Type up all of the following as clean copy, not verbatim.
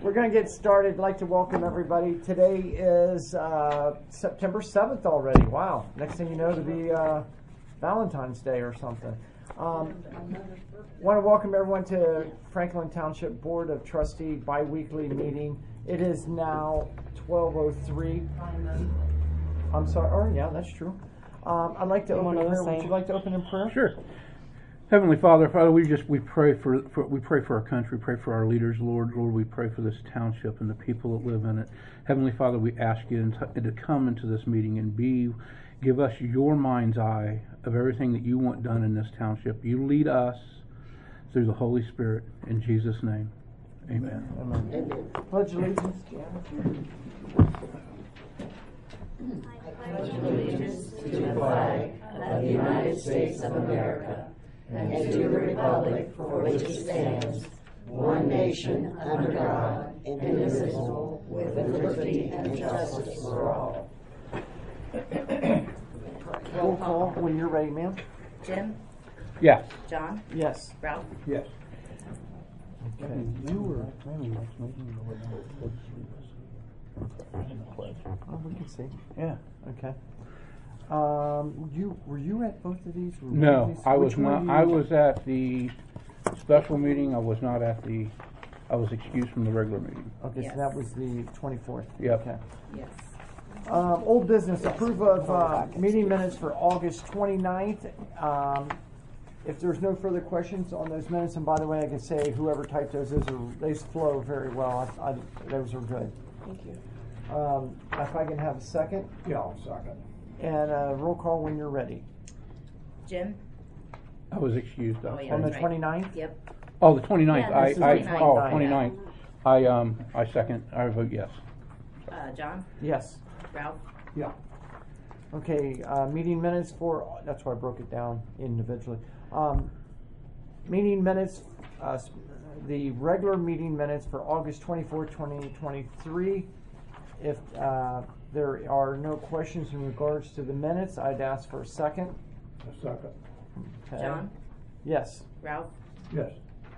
We're going to get started. I'd like to welcome everybody. Today is September 7th already. Wow. Next thing you know, it'll be Valentine's Day or something. Want to welcome everyone to Franklin Township Board of Trustee bi-weekly meeting. It is now 12:03. I'm sorry. Oh, yeah, that's true. I'd like to open in prayer. Would you like to open in prayer? Sure. Heavenly Father, we pray for our country, pray for our leaders, Lord, we pray for this township and the people that live in it. Heavenly Father, we ask you to come into this meeting and give us your mind's eye of everything that you want done in this township. You lead us through the Holy Spirit. In Jesus' name, amen. Amen. Pledge allegiance. I pledge allegiance to the flag of the United States of America and to the republic for which it stands, one nation, under God, indivisible, with liberty and justice for all. Roll call when you're ready, ma'am. Jim? Yes. John? Yes. Ralph? Yes. Okay. Oh, we can see. Yeah. Okay. Were you at both of these? No, I was not. I was at the special meeting. I was excused from the regular meeting. Okay, Yes. so that was the 24th. Yep. Okay. Yes. Old business, approve of meeting minutes for August 29th. If there's no further questions on those minutes, and by the way, I can say whoever typed those they flow very well. Those are good. Thank you. If I can have a second. Yeah, I'll second. And roll call when you're ready. Jim? I was excused. Oh, yeah. On the That's right. 29th? Yep. Oh, the 29th. Yeah, this is the 29th. 29th. I second. I vote yes. John? Yes. Ralph? Yeah. Okay, meeting minutes for, that's why I broke it down individually. Meeting minutes, the regular meeting minutes for August 24, 2023. If there are no questions in regards to the minutes, I'd ask for a second. A second. Okay. John? Yes. Ralph? Yes.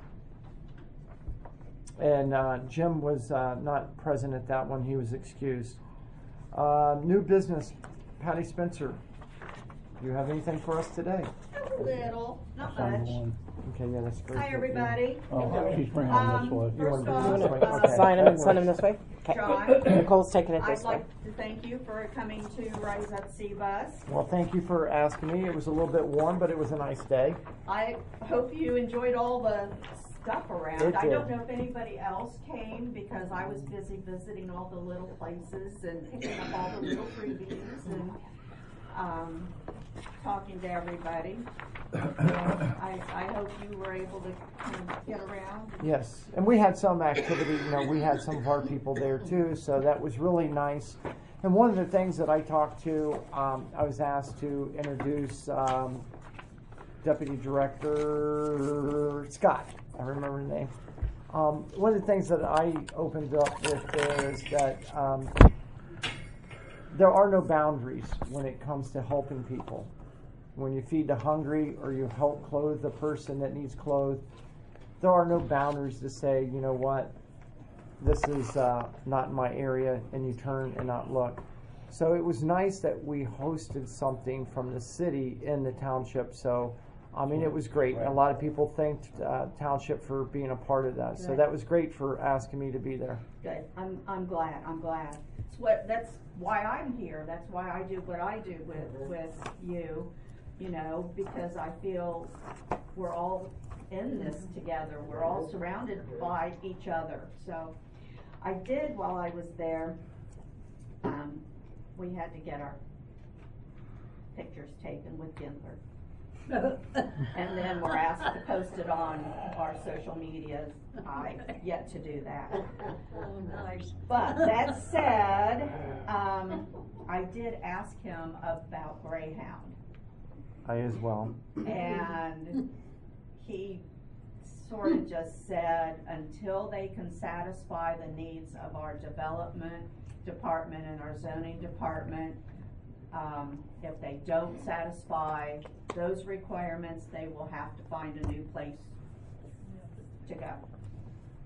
And Jim was not present at that one. He was excused. New business, Patty Spencer. Do you have anything for us today? A little, not Sign much. one. Okay, yeah, that's great. Hi, everybody. Oh, she's bringing them this way. You want First to do off, this way? Okay. Sign them and send them this way. Okay. John, Nicole's taking it I'd this way. like to thank you for coming to Rise Up Sea Bus. Well, thank you for asking me. It was a little bit warm, but it was a nice day. I hope you enjoyed all the stuff around. It I don't did. know if anybody else came because I was busy visiting all the little places and picking up all the little freebies and talking to everybody. I hope you were able to kind of get around. Yes, and we had some activity. We had some of our people there too, so that was really nice. And one of the things that I talked to, I was asked to introduce Deputy Director Scott. I remember his name. One of the things that I opened up with is that there are no boundaries when it comes to helping people. When you feed the hungry or you help clothe the person that needs clothed, there are no boundaries to say, you know what, this is not in my area, and you turn and not look. So it was nice that we hosted something from the city in the township. So, I mean, it was great. A lot of people thanked township for being a part of that. So that was great for asking me to be there. Good. I'm glad. That's why I'm here. That's why I do what I do with you. Because I feel we're all in this together. We're all surrounded by each other. So I did, while I was there, we had to get our pictures taken with Ginsler. And then we're asked to post it on our social medias. I've yet to do that. But that said, I did ask him about Greyhound. I as well. And he sort of just said, until they can satisfy the needs of our development department and our zoning department, if they don't satisfy those requirements, they will have to find a new place to go.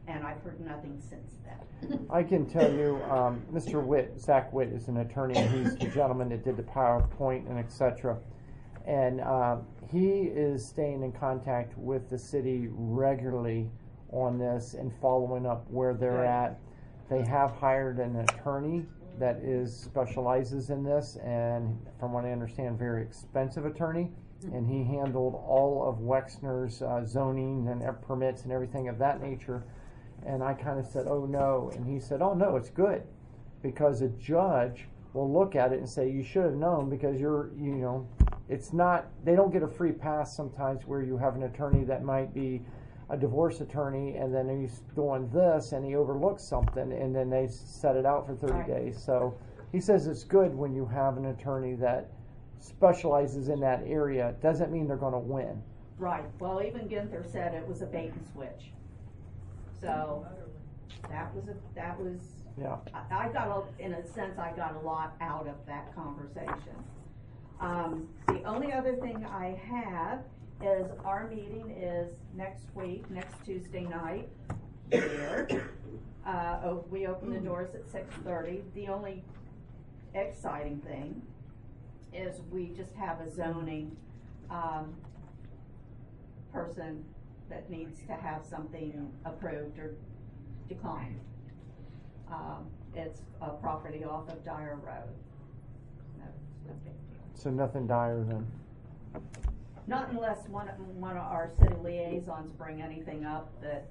and I've heard nothing since then. I can tell you, Mr. Witt, Zach Witt, is an attorney. He's the gentleman that did the PowerPoint and etc. And he is staying in contact with the city regularly on this and following up where they're at. They have hired an attorney that specializes in this, and from what I understand, very expensive attorney. And he handled all of Wexner's zoning and permits and everything of that nature. And I kind of said, oh no. And he said, oh no, it's good. Because a judge will look at it and say, you should have known, because it's not, they don't get a free pass sometimes where you have an attorney that might be a divorce attorney and then he's doing this and he overlooks something and then they set it out for 30 days. So he says it's good when you have an attorney that specializes in that area. Doesn't mean they're going to win. Right. Well, even Ginther said it was a bait and switch. So that was. Yeah. I got in a sense, I got a lot out of that conversation. The only other thing I have is our meeting is next week, next Tuesday night here. We open the doors at 6:30. The only exciting thing is we just have a zoning person that needs to have something approved or declined. It's a property off of Dyer Road. No big deal. So nothing dire then. Not unless one of our city liaisons bring anything up that.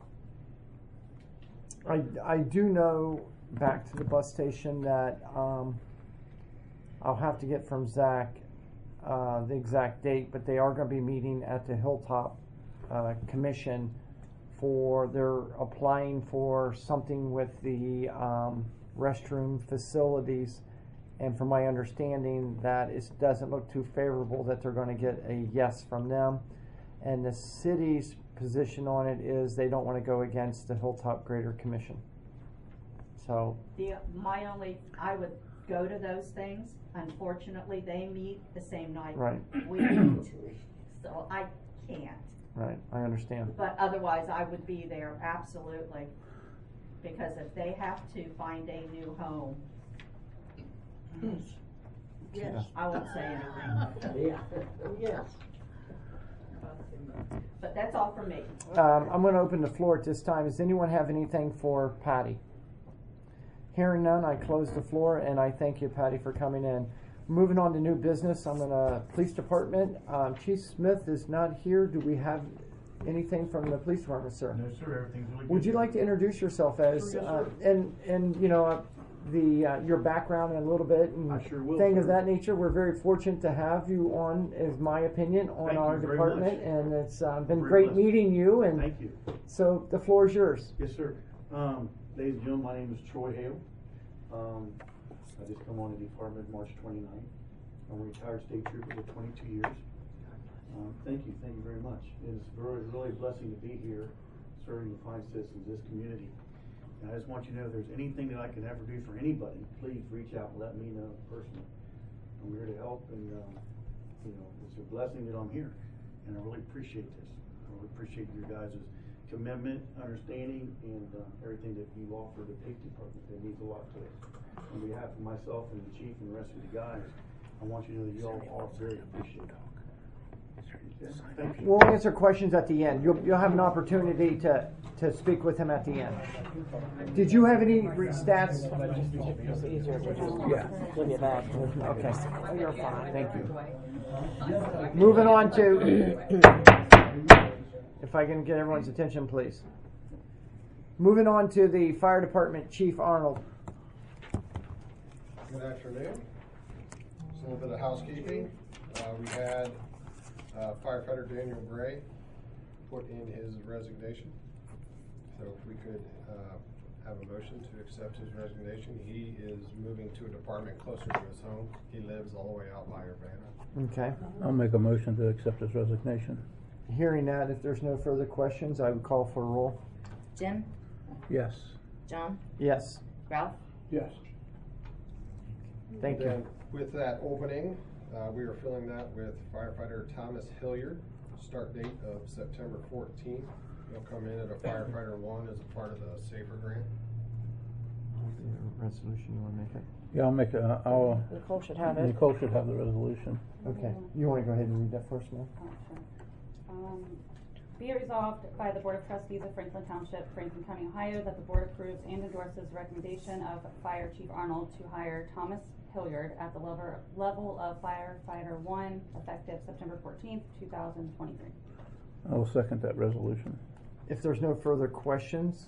I do know, back to the bus station, that I'll have to get from Zach the exact date, but they are going to be meeting at the Hilltop Commission they're applying for something with the restroom facilities, and from my understanding that it doesn't look too favorable that they're going to get a yes from them, and the city's position on it is they don't want to go against the Hilltop Greater Commission. So I would go to those things. Unfortunately, they meet the same night we meet, so I can't. Right, I understand. But otherwise, I would be there, absolutely. Because if they have to find a new home, Yes. I won't say anything. Yeah. Yes. But that's all for me. I'm going to open the floor at this time. Does anyone have anything for Patty? Hearing none, I close the floor, and I thank you, Patty, for coming in. Moving on to new business, I'm going to Police Department. Chief Smith is not here. Do we have anything from the Police Department, sir? No, sir. Everything's really good. Would you like to introduce yourself as your background and a little bit and I sure will, thing of sir. that nature? We're very fortunate to have you on, is my opinion, on Thank our you very department, much. and it's been Very great blessed. meeting you. And Thank you. so the floor is yours. Yes, sir. Ladies and gentlemen, my name is Troy Hale. I just come on the department March 29th. I'm a retired state trooper with 22 years. Thank you very much. It is really a blessing to be here serving the fine citizens of this community. And I just want you to know if there's anything that I can ever do for anybody, please reach out and let me know personally. I'm here to help, and it's a blessing that I'm here, and I really appreciate this. I really appreciate your guys' commitment, understanding, and everything that you offer the police department. It means a lot to us. On behalf of myself and the chief and the rest of the guys, I want you to know that you all are very appreciated. Okay? Thank you. We'll answer questions at the end. You'll have an opportunity to speak with him at the end. Did you have any stats? It's easier to just give you that. Okay. You're fine. Thank you. Moving on to, if I can get everyone's attention, please. Moving on to the Fire Department, Chief Arnold. Good afternoon. Just a little bit of housekeeping. We had firefighter Daniel Gray put in his resignation. So if we could have a motion to accept his resignation. He is moving to a department closer to his home. He lives all the way out by Urbana. Okay. I'll make a motion to accept his resignation. Hearing that, if there's no further questions, I would call for a roll. Jim, Yes. John, Yes. Ralph, Yes. Thank you. Then with that opening, we are filling that with firefighter Thomas Hilliard, start date of September 14th. He'll come in at a firefighter 1 as a part of the SAFER grant. Resolution, you wanna make it? Yeah, I'll, Nicole should have it. Nicole should have the resolution. Okay, you wanna go ahead and read that first, ma'am? Be it resolved by the Board of Trustees of Franklin Township, Franklin County, Ohio, that the Board approves and endorses the recommendation of Fire Chief Arnold to hire Thomas Hilliard at the level of firefighter 1, effective September 14th, 2023. I will second that resolution. If there's no further questions,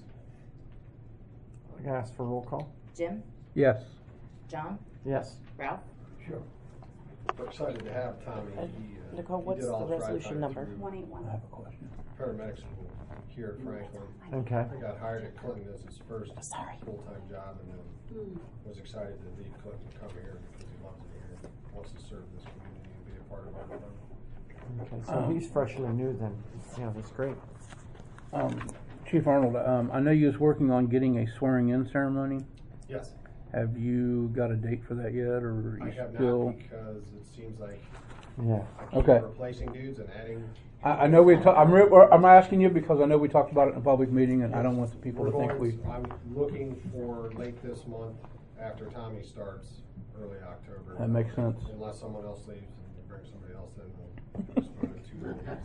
I can ask for roll call. Jim, Yes. John, Yes. Ralph, Sure. We're excited to have Tommy. Nicole, he what's did all the his resolution firefighter number? through 181. I have a question. Paramedic school here at Franklin. Okay. I got hired at Clinton as his first Sorry. full-time job, and then was excited to leave Clinton and come here because he loves it here, wants to serve this community and be a part of it. Okay, so he's fresher and new then. Yeah, that's great. Chief Arnold, I know you was working on getting a swearing-in ceremony. Yes, Have you got a date for that yet, or are I you have still? not, because it seems like Yeah. I keep Okay. replacing dudes and adding. I know I'm asking you because I know we talked about it in a public meeting, and I don't want the people to think we. I'm looking for late this month after Tommy starts, early October. That makes sense. Unless someone else leaves and bring somebody else in, we'll postpone it 2 weeks.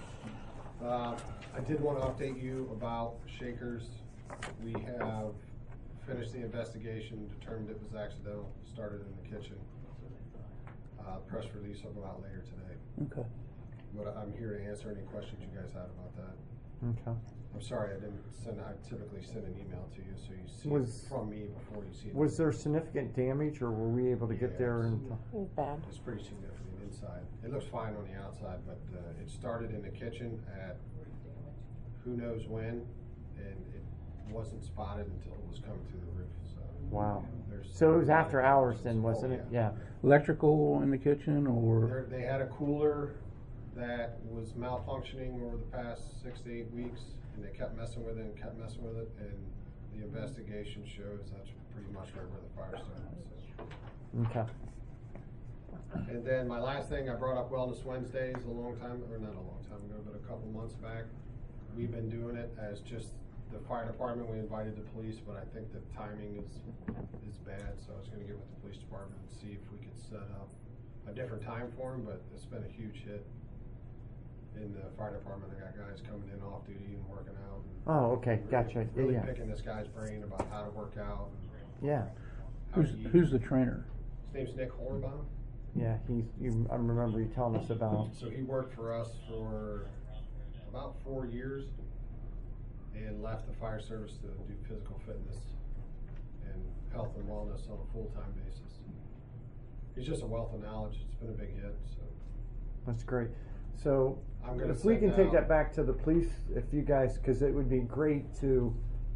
I did want to update you about Shakers. We have finished the investigation, determined it was accidental, started in the kitchen. Press release will go out later today. Okay. But I'm here to answer any questions you guys had about that. Okay. I'm sorry, I typically send an email to you, so you see Was- it from me before you see it. Was there significant damage, or were we able to get there and? It was bad. It's pretty significant inside. It looks fine on the outside, but it started in the kitchen at who knows when, and it wasn't spotted until it was coming through the roof, so. Wow. There's- So it was after hours then, wasn't it? Oh, Yeah. Electrical in the kitchen, or They had a cooler that was malfunctioning over the past 6 to 8 weeks, and they kept messing with it and kept messing with it, and the investigation shows that's pretty much right where the fire started. So. Okay. And then my last thing, I brought up Wellness Wednesdays a long time, or not a long time ago, but a couple months back. We've been doing it as just the fire department. We invited the police, but I think the timing is bad, so I was gonna get with the police department and see if we could set up a different time for them, but it's been a huge hit in the fire department. I got guys coming in off duty and working out. And Oh, okay, gotcha. Yeah, Really yeah. picking this guy's brain about how to work out. Yeah. how to eat. who's the trainer? His name's Nick Hornbaum. Yeah, I remember you telling us about. So he worked for us for about 4 years and left the fire service to do physical fitness and health and wellness on a full-time basis. He's just a wealth of knowledge. It's been a big hit, so. That's great. So I'm gonna if we send can take out- that back to the police, if you guys, because it would be great to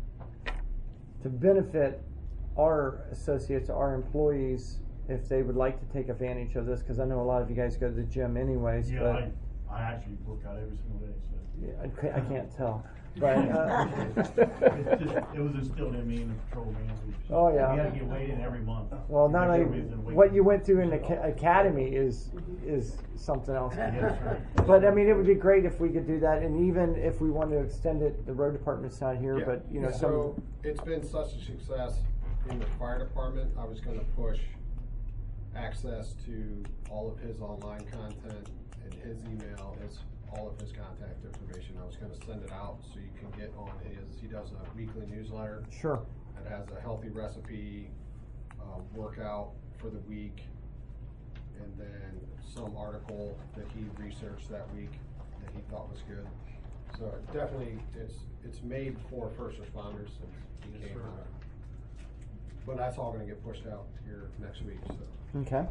benefit our associates, our employees, if they would like to take advantage of this, because I know a lot of you guys go to the gym anyways. Yeah, but I actually work out every single day, so. yeah, I can't tell. But It's just, it was instilled in me in the patrol, man. Oh, yeah. We had to get weighed in every month. well, not Because only everybody's in weight. what you went through in the academy is something else. Yes, sir. But I mean, it would be great if we could do that, and even if we want to extend it, the road department's not here, Yeah. but you know, So it's been such a success in the fire department. I was gonna push access to all of his online content and his email, all of his contact information. I was gonna send it out so you can get on he does a weekly newsletter sure. that has a healthy recipe, workout for the week, and then some article that he researched that week that he thought was good. So definitely, it's made for first responders since he Yes, came sir. out. But that's all gonna get pushed out here next week, so. Okay.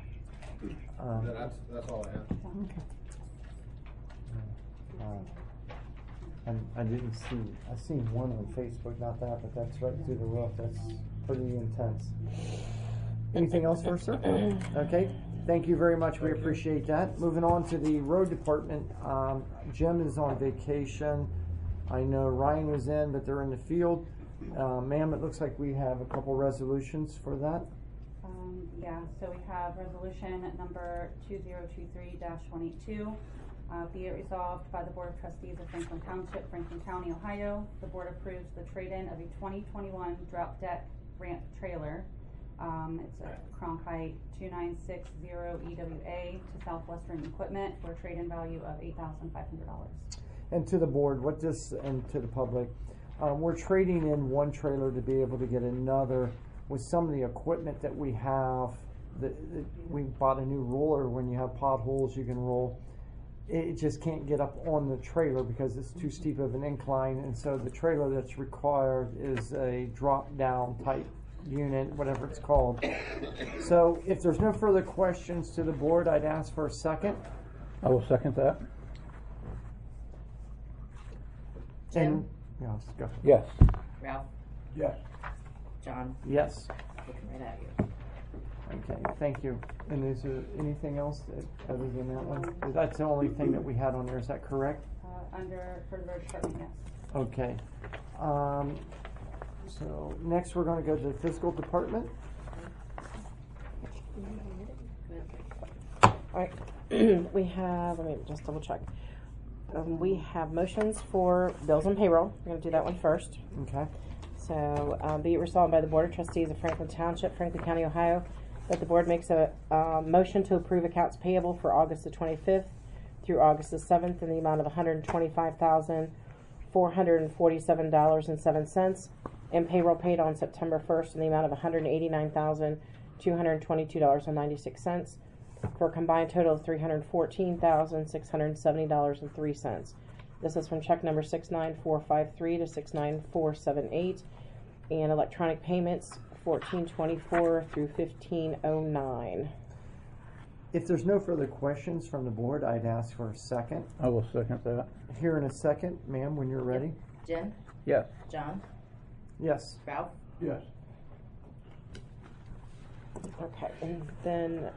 That's all I have. Okay. I didn't see. I seen one on Facebook, not that, but that's right through the roof. That's pretty intense. Anything else for us, sir? Okay. Thank you very much. We appreciate that. Moving on to the road department. Jim is on vacation. I know Ryan was in, but they're in the field. Ma'am, it looks like we have a couple resolutions for that. Yeah, so we have resolution number 2023-182, Be it resolved by the Board of Trustees of Franklin Township, Franklin County, Ohio, the board approves the trade-in of a 2021 drop deck ramp trailer. It's a Cronkite 2960 EWA to Southwestern Equipment for a trade-in value of $8,500. And to the board, and to the public, we're trading in one trailer to be able to get another. With some of the equipment that we have, we bought a new roller. When you have potholes, you can roll. It just can't get up on the trailer because it's too steep of an incline, and so the trailer that's required is a drop-down type unit, whatever it's called. So if there's no further questions to the board, I'd ask for a second. I will second that. Jim? And, yeah, let's go. Yes. Ralph? Yes. John? Yes. Looking right at you. Okay, thank you. And is there anything else other than that one? That's the only thing that we had on there, is that correct? For the road department, yes. Okay. So next we're going to go to the fiscal department. Alright, we have, let me just double check. We have motions for bills and payroll. We're going to do that one first. Okay. So, be it resolved by the Board of Trustees of Franklin Township, Franklin County, Ohio, that the board makes a motion to approve accounts payable for August the 25th through August the 7th in the amount of $125,447.07, and payroll paid on September 1st in the amount of $189,222.96, for a combined total of $314,670.03. This is from check number 69453 to 69478, and electronic payments 1424 through 1509. If there's no further questions from the board, I'd ask for a second. I will second that. Here in a second, ma'am, when you're ready. Jim? Yes. John? Yes. Ralph? Yes. Okay, and then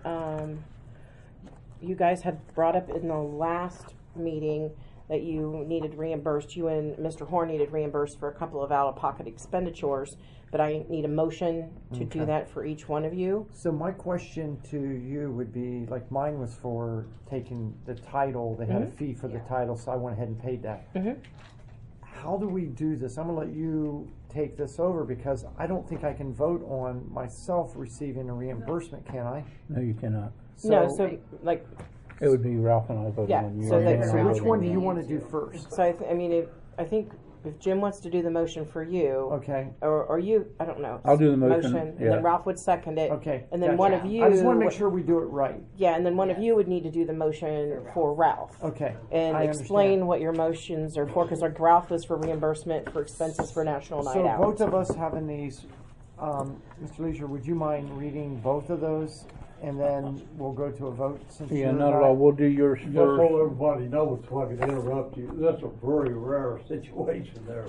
you guys had brought up in the last meeting that you needed reimbursed, you and Mr. Horn needed reimbursed for a couple of out-of-pocket expenditures, but I need a motion to do that for each one of you. So my question to you would be, like mine was for taking the title. They had a fee for the title, so I went ahead and paid that. How do we do this? I'm going to let you take this over because I don't think I can vote on myself receiving a reimbursement, can I? No, you cannot. No, so like, It would be Ralph and I voting Yeah, on you. so that- and So then which voting one on do me. you want to do first? so I think if Jim wants to do the motion for you, Okay. or you, I don't know. I'll do the motion, and yeah. then Ralph would second it. Okay. And then gotcha. one of you. I just want to make sure we do it right. Yeah, and then one of you would need to do the motion for Ralph. Okay. And I explain understand. what your motions are for, because like Ralph was for reimbursement for expenses for National Night So Out. both of us having these, Mr. Leisure, would you mind reading both of those? And then we'll go to a vote since Yeah, you're not at all. We'll do yours Just so first. everybody knows, so I can interrupt you, that's a very rare situation there.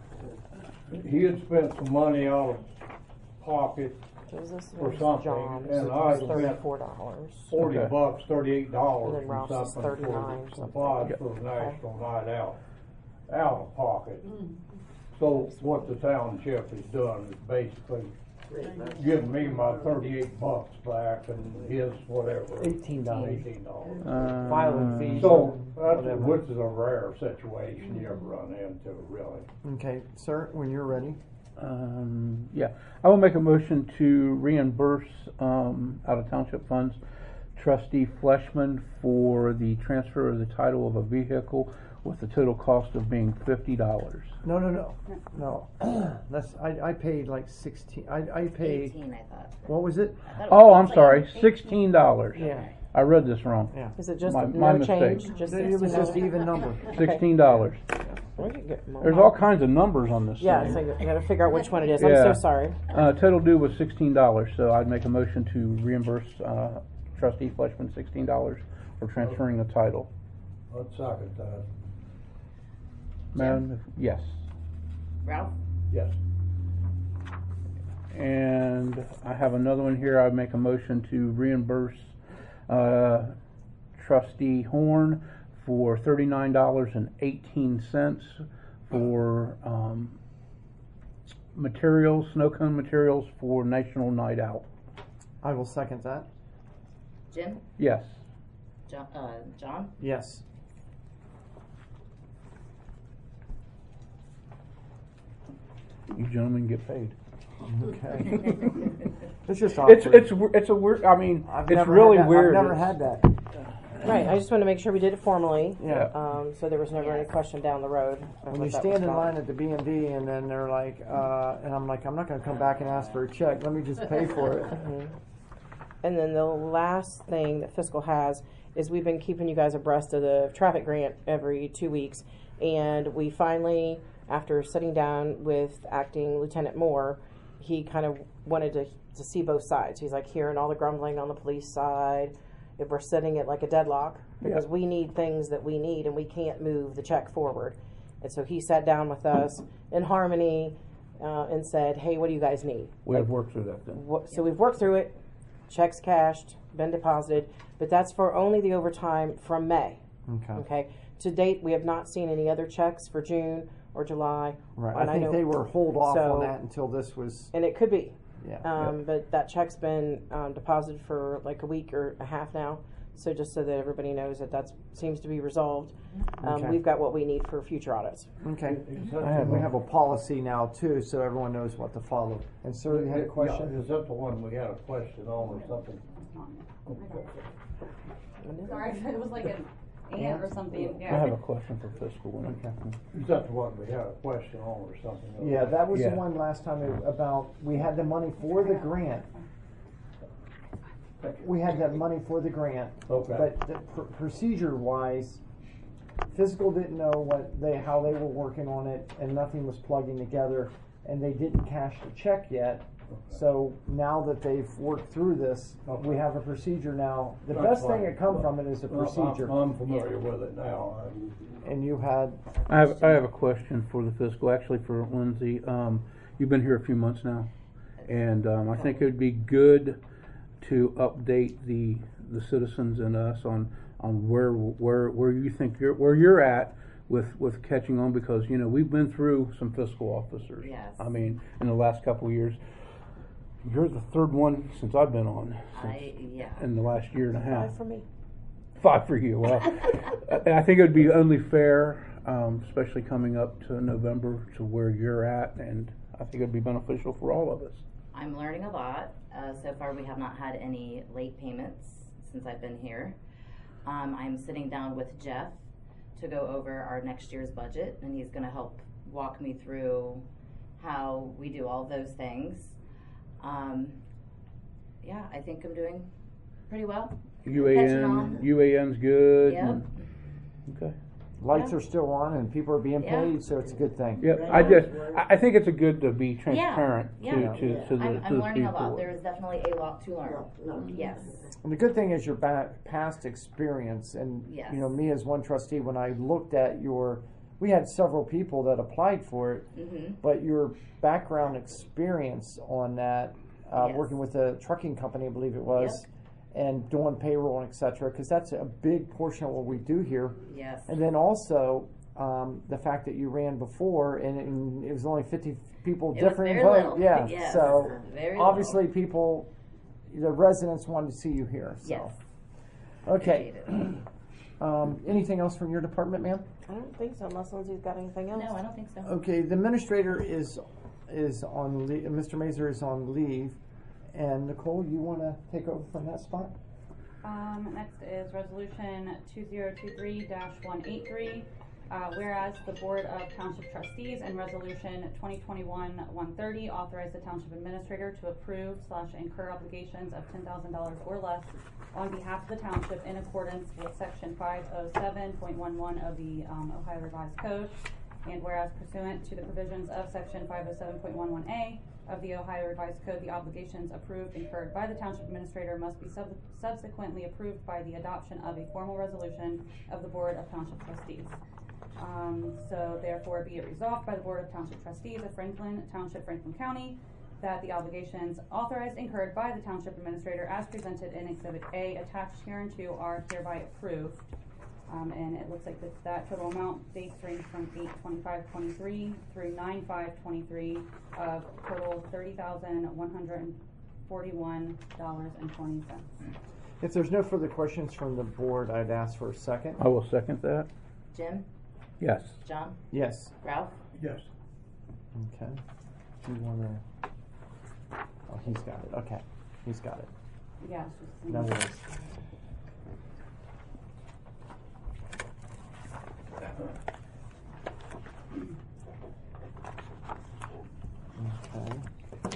He had spent some money out of pocket, This for was something, John's, and which I was spent $34. $40, Okay. $38 And then for Ralph's is something $39 for something. supplies for the National Night Out of pocket. So what the township has done is basically given me my $38 back and his whatever. $18. $18. Filing fees. So that's, Whatever. which is a rare situation you ever run into, really. Okay, sir, when you're ready. Yeah, I will make a motion to reimburse out of township funds Trustee Fleshman for the transfer of the title of a vehicle with the total cost of being $50. No. That's I paid like 16. I paid. 18, I thought. What was it? I thought it Oh, was I'm like sorry, 18. $16. Yeah. I read this wrong. Yeah. Is it just My no mistake. change? Just It was just even number. $16. We could get more. There's all kinds of numbers on this Yeah, thing. so you gotta figure out which one it is. Yeah. I'm so sorry. Total due was $16, so I'd make a motion to reimburse Trustee Fleshman $16 for transferring the title. I'd second that. Madam, yes. Ralph? Yes. And I have another one here. I'd make a motion to reimburse Trustee Horn for $39.18 for materials, snow cone materials for National Night Out. I will second that. Jim? Yes. John? Yes. You gentlemen get paid. Okay. It's just awkward. It's a weird. I mean, I've it's never really had that. weird. I've never had that. Right, I just want to make sure we did it formally. Yeah. So there was never any question down the road. of When what you that stand was in about. line at the B&B and then they're like, and I'm like, I'm not going to come back and ask for a check. Let me just pay for it. And then the last thing that fiscal has is we've been keeping you guys abreast of the traffic grant every 2 weeks. And we finally, after sitting down with acting Lieutenant Moore, he kind of wanted to see both sides. He's like hearing all the grumbling on the police side, if we're sitting at like a deadlock, because we need things that we need and we can't move the check forward. And so he sat down with us in harmony and said, hey, what do you guys need? We have worked through that then. So we've worked through it, checks cashed, been deposited, but that's for only the overtime from May. Okay. To date, we have not seen any other checks for June or July. Right. And I think know- they were hold off so- on that until this was. And it could be. Yeah. But that check's been deposited for like a week or a half now. So just so that everybody knows that seems to be resolved. Okay. We've got what we need for future audits. Okay. We have a policy now too, so everyone knows what to follow. And sir, you had a question? Is that the one we had a question on or something? Sorry, it was like an ant or something. I Yeah. have a question for fiscal. Okay. Is that the one we had a question on or something? Yeah, that was Yeah. the one last time about, we had the money for the grant. We had that money for the grant. Okay. But procedure wise, fiscal didn't know how they were working on it and nothing was plugging together and they didn't cash the check yet. So now that they've worked through this, we have a procedure now. The That's best thing fine. that come from it is a procedure. I'm familiar with it now. And you had, I have a question for the fiscal, actually for Lindsay. You've been here a few months now, and I think it would be good to update the citizens and us on where you think you're at with catching on, because we've been through some fiscal officers. Yes. I mean, in the last couple of years. You're the third one since I've been on. In the last year and a half. 5 for me. 5 for you. Well, I think it would be only fair, especially coming up to November, to where you're at, and I think it would be beneficial for all of us. I'm learning a lot. So far, we have not had any late payments since I've been here. I'm sitting down with Jeff to go over our next year's budget, and he's going to help walk me through how we do all those things. I think I'm doing pretty well. Catching on. UAN's good. Yep. Okay. lights are still on and people are being paid, so it's a good thing. Yep. I think it's a good to be transparent to the I'm learning a people. lot. There is definitely a lot to learn. Yes. And the good thing is your past experience, and Yes. me as one trustee, when I looked at we had several people that applied for it, Mm-hmm. but your background experience on that, Yes. working with a trucking company, I believe it was, and doing payroll and et cetera, because that's a big portion of what we do here. Yes. And then also the fact that you ran before, and it was only 50 people It was different very vote. little. Yeah, Yes. so Very obviously people, the residents wanted to see you here. So. Yes. Okay. Appreciate it. Anything else from your department, ma'am? I don't think so, unless Lindsay's got anything else. No, I don't think so. Okay, the administrator is on leave. Mr. Mazer is on leave, and Nicole, you want to take over from that spot? Next is resolution 2023-183. Whereas the Board of Township Trustees and Resolution 2021-130 authorize the Township Administrator to approve/incur obligations of $10,000 or less on behalf of the Township in accordance with Section 507.11 of the Ohio Revised Code. And whereas pursuant to the provisions of Section 507.11A of the Ohio Revised Code, the obligations incurred by the Township Administrator must be subsequently approved by the adoption of a formal resolution of the Board of Township Trustees. So therefore be it resolved by the Board of Township Trustees of Franklin Township, Franklin County, that the obligations authorized incurred by the Township Administrator as presented in Exhibit A attached hereunto are hereby approved. And it looks like that total amount dates range from 8/25/23 through 9/5/23 of total $30,141.20. If there's no further questions from the board, I'd ask for a second. I will second that. Jim? Yes. John? Yes. Ralph? Yes. Okay. Do you want to? Oh, he's got it. Okay, he's got it. Yeah, it's just. No worries. Okay.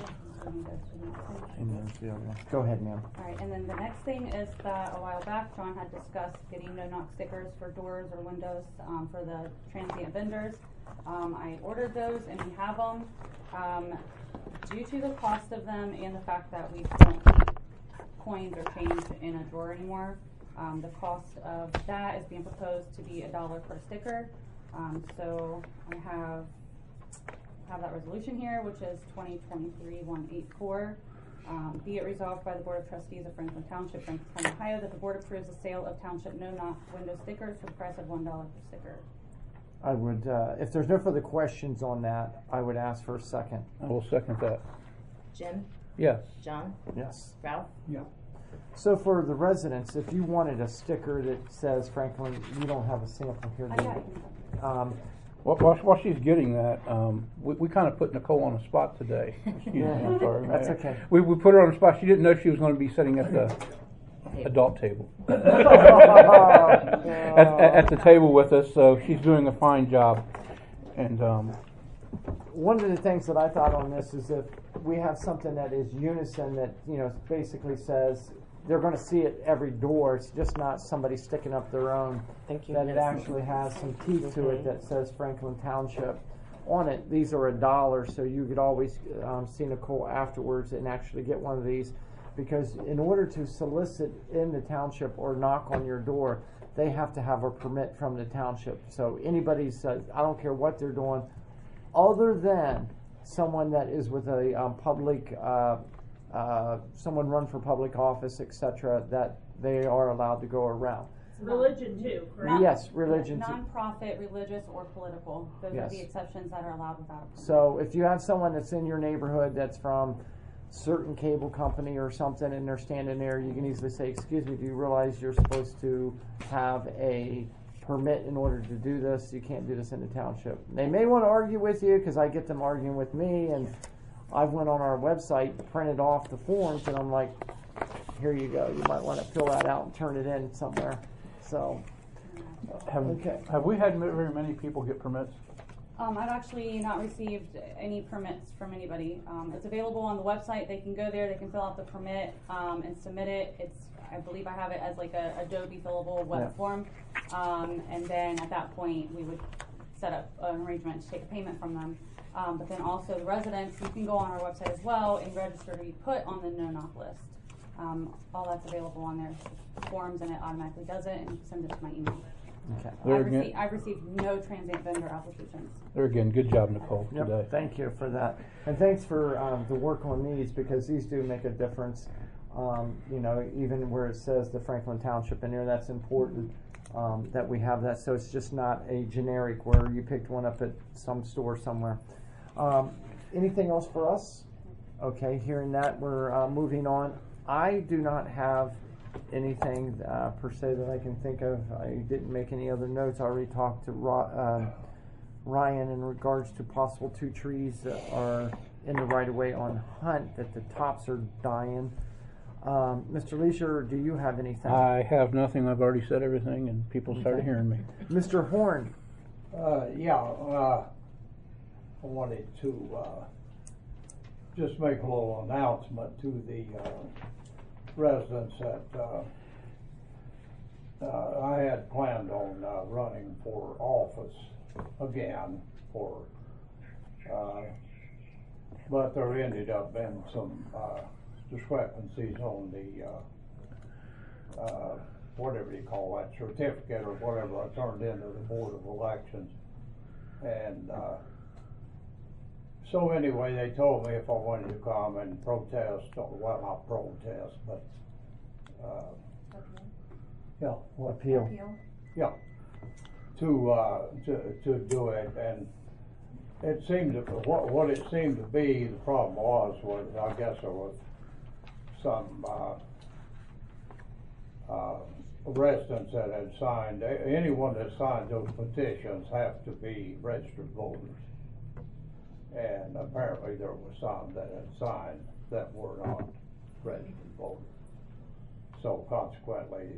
And there's the other one. Go ahead, ma'am. Alright, and then the next thing is that a while back, John had discussed getting no-knock stickers for doors or windows, for the transient vendors. I ordered those and we have them. Due to the cost of them and the fact that we don't keep coins or change in a drawer anymore, the cost of that is being proposed to be $1 per sticker. So I have that resolution here, which is 2023-184. Be it resolved by the Board of Trustees of Franklin Township, Franklin County, Ohio, that the board approves the sale of township no-knock window stickers for the price of $1 per sticker. I would, if there's no further questions on that, I would ask for a second. I will second that. Jim, Yes. John, Yes. Ralph? Yeah. So for the residents, if you wanted a sticker that says Franklin, you don't have a sample here. do Yeah, you? While she's getting that, we kind of put Nicole on the spot today. Excuse me, I'm sorry. That's okay. We put her on the spot. She didn't know she was going to be sitting at the adult table. at the table with us, so she's doing a fine job. And One of the things that I thought on this is if we have something that is unison that, basically says they're going to see it every door. It's just not somebody sticking up their own. Thank you. That it actually has some teeth to it that says Franklin Township on it. These are $1, so you could always see Nicole afterwards and actually get one of these. Because in order to solicit in the township or knock on your door, they have to have a permit from the township. So anybody says, I don't care what they're doing, other than someone that is with a public, someone run for public office, etc., that they are allowed to go around. Religion too, correct? Yes, religion too. Non-profit, religious, or political. Those are the exceptions that are allowed without a permit. So if you have someone that's in your neighborhood that's from certain cable company or something and they're standing there, you can easily say, excuse me, do you realize you're supposed to have a permit in order to do this? You can't do this in the township. They may want to argue with you because I get them arguing with me, and I went on our website, printed off the forms, and I'm like, here you go. You might want to fill that out and turn it in somewhere. So, have we had very many people get permits? I've actually not received any permits from anybody. It's available on the website. They can go there, they can fill out the permit and submit it. I believe I have it as like a Adobe fillable web form. And then at that point, we would set up an arrangement to take a payment from them. But then also the residents, you can go on our website as well and register to be put on the no-knock list. All that's available on their forms, and it automatically does it and sends it to my email. okay. I've received no transient vendor applications. There again, good job, Nicole, Yep, today. thank you for that. And thanks for the work on these, because these do make a difference. Even where it says the Franklin Township in there, that's important that we have that. So it's just not a generic where you picked one up at some store somewhere. Anything else for us? Okay, hearing that, we're moving on. I do not have anything per se that I can think of. I didn't make any other notes. I already talked to Ryan in regards to possible 2 trees that are in the right of way on Hunt, that the tops are dying. Mr. Leisure, do you have anything? I have nothing. I've already said everything, and people started hearing me. Mr. Horn. I wanted to just make a little announcement to the residents that I had planned on running for office again but there ended up being some discrepancies on the whatever you call that, certificate or whatever I turned into the Board of Elections. And so anyway, they told me if I wanted to come and protest, or well, not protest, but Appeal. yeah, to do it. And it seemed to, what it seemed to be, the problem was I guess there was some residents that had signed. Anyone that signed those petitions have to be registered voters. And apparently there was some that had signed that were not registered voters. So consequently,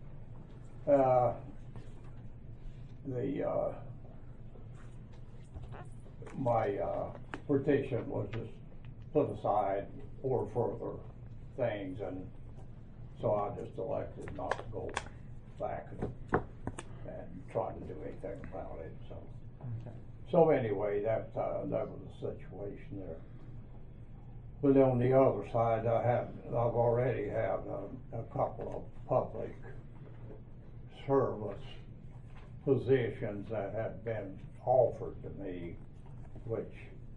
my petition was just put aside for further things, and so I just elected not to go back and try to do anything about it. So, so anyway, that was the situation there. But on the other side, I've already had a couple of public service positions that have been offered to me, which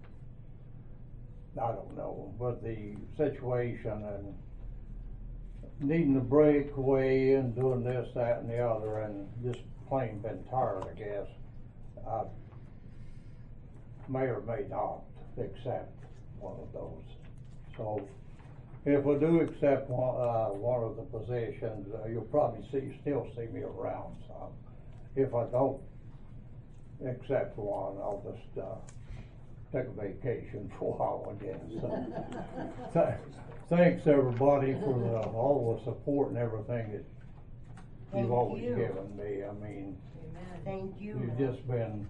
I don't know, but the situation and needing to break away and doing this, that, and the other, and just plain been tired, I guess. I may or may not accept one of those. So if I do accept one of the positions, you'll probably still see me around some. If I don't accept one, I'll just take a vacation for a while again. So, thanks everybody for all the support and everything that you've always given me. I mean, Thank you. you've just been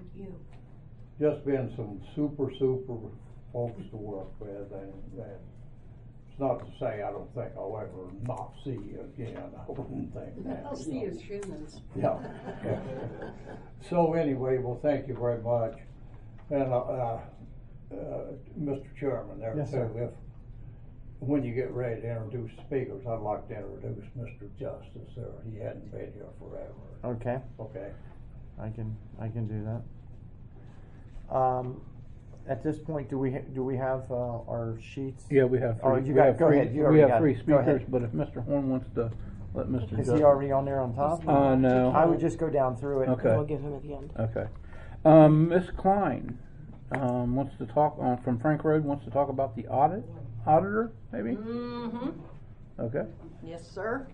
some super folks to work with, and it's not to say I don't think I'll ever not see you again. I wouldn't think that. I'll see you as humans. Yeah. So anyway, well, thank you very much. And Mr. Chairman, there Yes, too, sir. when you get ready to introduce speakers, I'd like to introduce Mr. Justice there. He hadn't been here forever. Okay, Okay. I can do that. At this point, do we have our sheets? Yeah, we have three. Oh, you we have go three, ahead. You we already have got three it. Go ahead. speakers, but if Mr. Horn wants to let Mr. Is Justice. he already on there on top? No. I would just go down through it. Okay. We'll give him at the end. Okay. Ms. Klein wants to talk from Frank Road. Wants to talk about the auditor, maybe. Mm-hmm. Okay. Yes, sir.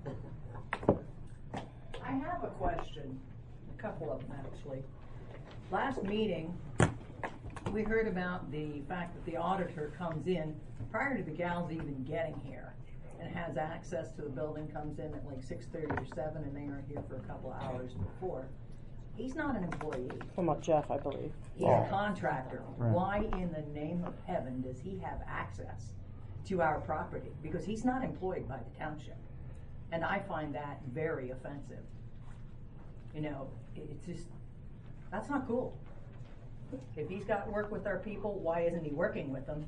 I have a question, a couple of them actually. Last meeting, we heard about the fact that the auditor comes in prior to the gals even getting here and has access to the building, comes in at like 6:30 or 7, and they aren't here for a couple of hours before. He's not an employee. Talking about Jeff, I believe. He's a contractor. Right. Why in the name of heaven does he have access to our property? Because he's not employed by the township. And I find that very offensive. You know, it's just, that's not cool. If he's got to work with our people, why isn't he working with them?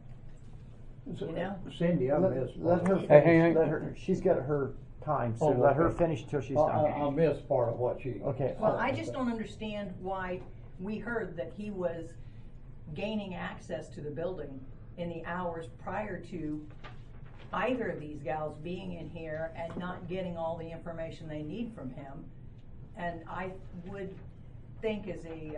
You know? Cindy, I missed. Let her part. finish. hang on. Let her. She's got her time, so Oh, let her okay. finish till she's I done. missed part of what she. Okay. Well, I just don't understand why we heard that he was gaining access to the building in the hours prior to either of these gals being in here and not getting all the information they need from him. And I would think as a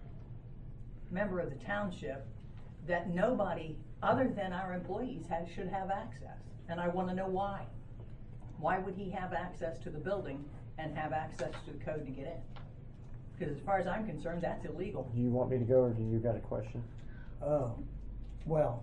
member of the township that nobody other than our employees should have access. And I want to know why. Why would he have access to the building and have access to the code to get in? Because as far as I'm concerned, that's illegal. Do you want me to go, or do you got a question? Well,